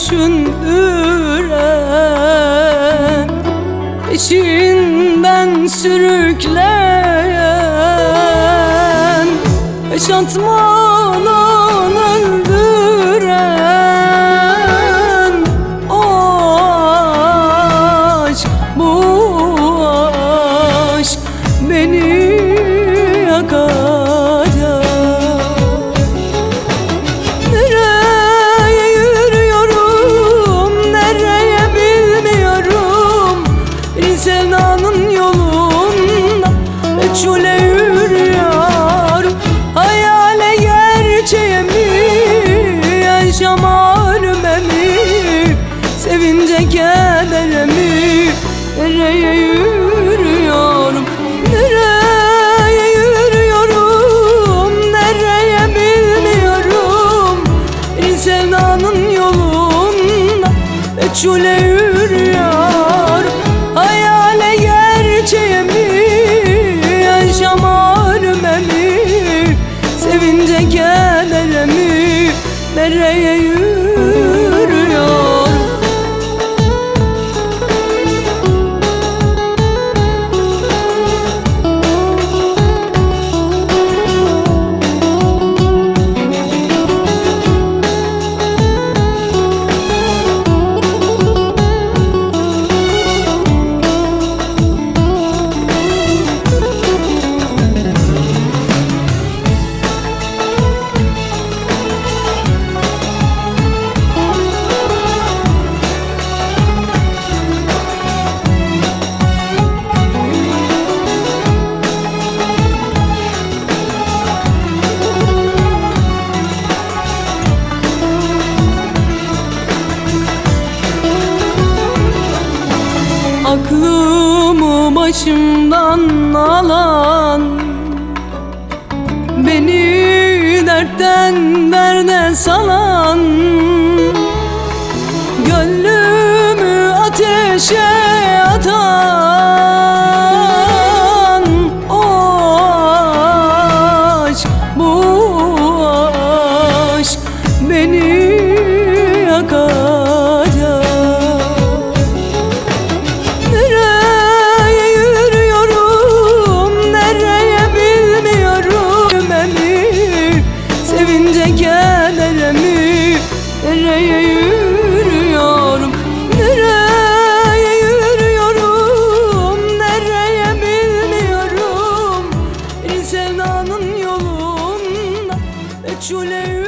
düşündüren, peşinden sürükleyen, yaşatmadan öldüren o aşk, bu aşk beni yakacak. Nereye yürüyorum, nereye bilmiyorum, bir sevdanın yolunda meçhule yürüyorum. Hayale gerçeğe mi, yaşama ölüme mi, sevince kedere mi? Nereye yürüyorum, nereye yürüyorum, nereye bilmiyorum, bir sevdanın yolunda meçhule yürüyorum. Hayale gerçeğe mi, yaşama ölüme mi, sevince kedere mi? Nereye yürüyorum? Aklımı başımdan alan, beni dertten derde salan, gönlümü ateşe atan o aşk, bu aşk beni yakacak. Kedere mi? Nereye yürüyorum, nereye yürüyorum, nereye bilmiyorum, bir sevdanın yolunda meçhule yürüyorum.